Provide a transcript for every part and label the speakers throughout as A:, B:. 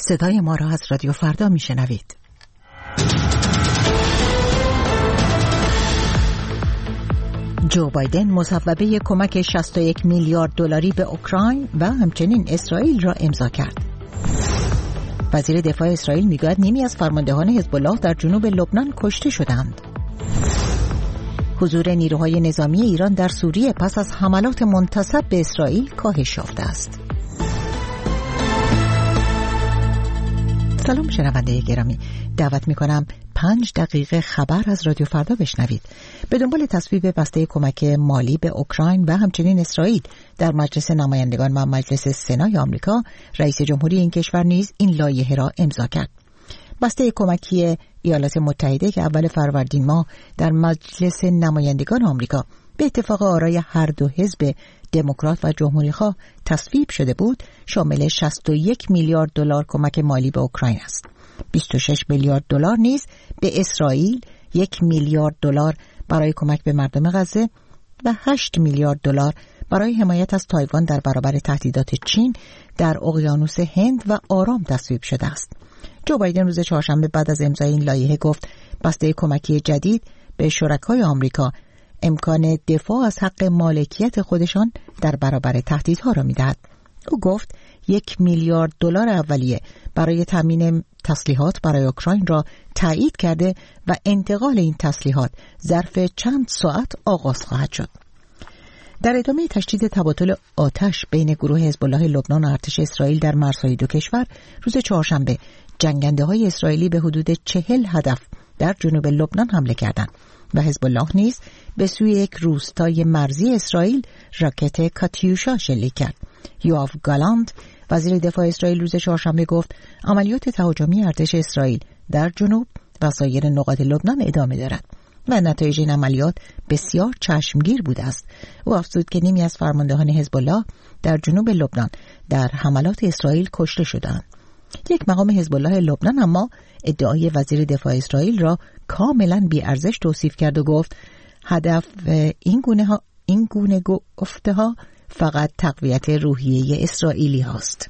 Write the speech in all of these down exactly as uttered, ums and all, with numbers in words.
A: صدای ما را از رادیو فردا میشنوید. جو بایدن مصوبه کمک شصت و یک میلیارد دلاری به اوکراین و همچنین اسرائیل را امضا کرد. وزیر دفاع اسرائیل میگوید نیمی از فرماندهان حزب الله در جنوب لبنان کشته شدند. حضور نیروهای نظامی ایران در سوریه پس از حملات منتصب به اسرائیل کاهش یافته است. سلام شنونده گرامی، دعوت میکنم پنج دقیقه خبر از رادیو فردا بشنوید. به دنبال تصویب بسته کمک مالی به اوکراین و همچنین اسرائیل در مجلس نمایندگان و مجلس سنای آمریکا، رئیس جمهوری این کشور نیز این لایحه را امضا کرد. بسته کمکی ایالات متحده که اول فروردین ماه در مجلس نمایندگان آمریکا به اتفاق آرای هر دو حزب دموکرات و جمهوری‌خواه تصویب شده بود، شامل شصت و یک میلیارد دلار کمک مالی به اوکراین است. بیست و شش میلیارد دلار نیز به اسرائیل، یک میلیارد دلار برای کمک به مردم غزه و هشت میلیارد دلار برای حمایت از تایوان در برابر تهدیدات چین در اقیانوس هند و آرام تصویب شده است. جو بایدن روز چهارشنبه بعد از امضای این لایحه گفت بسته کمکی جدید به شرکای آمریکا امکان دفاع از حق مالکیت خودشان در برابر تهدیدها را می‌دهد. او گفت یک میلیارد دلار اولیه برای تامین تسلیحات برای اوکراین را تایید کرده و انتقال این تسلیحات ظرف چند ساعت آغاز خواهد شد. در ادامه تشدید تبادل آتش بین گروه حزب الله لبنان و ارتش اسرائیل در مرزهای دو کشور، روز چهارشنبه جنگنده‌های اسرائیلی به حدود چهل هدف در جنوب لبنان حمله کردند و حزب الله نیز به سوی یک روستای مرزی اسرائیل راکت کاتیوشا شلیک کرد. یوآف گالانت، وزیر دفاع اسرائیل، روز چهارشنبه گفت عملیات تهاجمی ارتش اسرائیل در جنوب و سایر نقاط لبنان ادامه دارد و نتایج این عملیات بسیار چشمگیر بوده است. او افزود که نیمی از فرماندهان حزب الله در جنوب لبنان در حملات اسرائیل کشته شدند. یک مقام حزب الله لبنان اما ادعای وزیر دفاع اسرائیل را کاملا بی‌ارزش توصیف کرد و گفت هدف این گونه ها این گونه گفته ها فقط تقویت روحیه اسرائیلی هاست.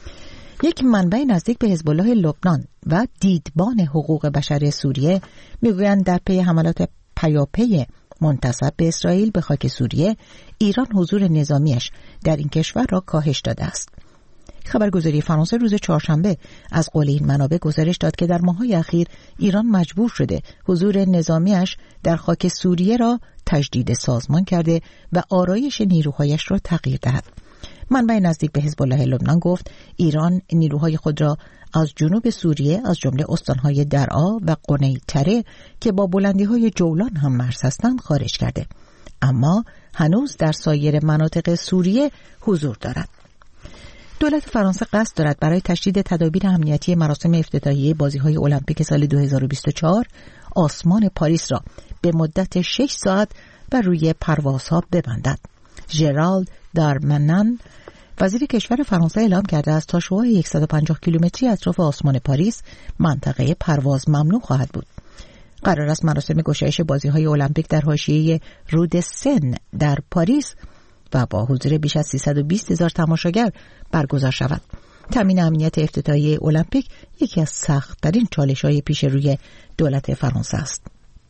A: یک منبع نزدیک به حزب الله لبنان و دیدبان حقوق بشر سوریه میگویند در پی حملات پیاپی منتصب به اسرائیل به خاک سوریه، ایران حضور نظامیش در این کشور را کاهش داده است. خبرگزاری فرانسه روز چهارشنبه از قول این منابع گزارش داد که در ماه‌های اخیر ایران مجبور شده حضور نظامیش در خاک سوریه را تجدید سازمان کرده و آرایش نیروهایش را تغییر دهد. منبع نزدیک به حزب الله لبنان گفت ایران نیروهای خود را از جنوب سوریه از جمله استانهای درعا و قنیطره که با بلندی‌های جولان هم مرز هستند خارج کرده، اما هنوز در سایر مناطق سوریه حضور دارد. دولت فرانسه قصد دارد برای تشدید تدابیر امنیتی مراسم افتتاحیه بازی‌های المپیک سال دو هزار و بیست و چهار آسمان پاریس را به مدت شش ساعت و روی پروازها ببندد. ژرالد دارمنان، وزیر کشور فرانسه، اعلام کرده است تا شعاع صد و پنجاه کیلومتری اطراف آسمان پاریس منطقه پرواز ممنوع خواهد بود. قرار است مراسم گشایش بازی‌های المپیک در حاشیه رود سن در پاریس و با حضور بیش از سیصد و بیست هزار تماشاگر برگزار شود. تامین امنیت افتتاحیه المپیک یکی از سخت‌ترین چالش‌های پیش روی دولت فرانسه است.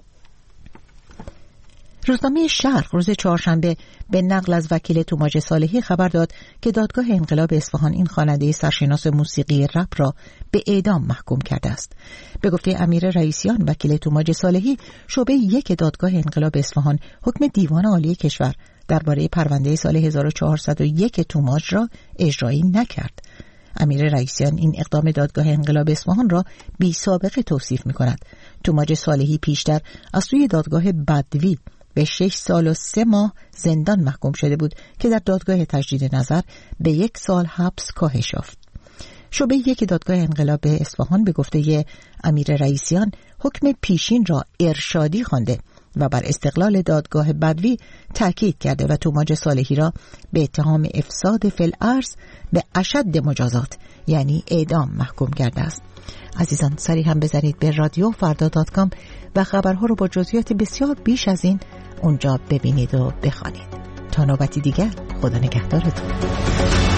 A: روزنامه شرق روز چهارشنبه به نقل از وکیل توماج صالحی خبر داد که دادگاه انقلاب اصفهان این خواننده سرشناس موسیقی رپ را به اعدام محکوم کرده است. به گفته امیر رئیسیان، وکیل توماج صالحی، شعبه یک دادگاه انقلاب اصفهان حکم دیوان عالی کشور درباره پرونده سال هزار و چهارصد و یک توماج را اجرایی نکرد. امیر رئیسیان این اقدام دادگاه انقلاب اصفهان را بی سابقه توصیف می کند. توماج صالحی پیشتر از سوی دادگاه بدوی به شش سال و سه ماه زندان محکوم شده بود که در دادگاه تجدید نظر به یک سال حبس کاهش یافت. شعبه یک دادگاه انقلاب اصفهان به گفته امیر رئیسیان حکم پیشین را ارشادی خوانده و بر استقلال دادگاه بدوی تاکید کرده و توماج صالحی را به اتهام افساد فی الارض به اشد مجازات یعنی اعدام محکوم کرده است. عزیزان، سری هم بزنید به رادیو فردا دات کام و خبرها رو با جزئیات بسیار بیش از این اونجا ببینید و بخوانید. تا نوبتی دیگر، خدا نگهدارتون.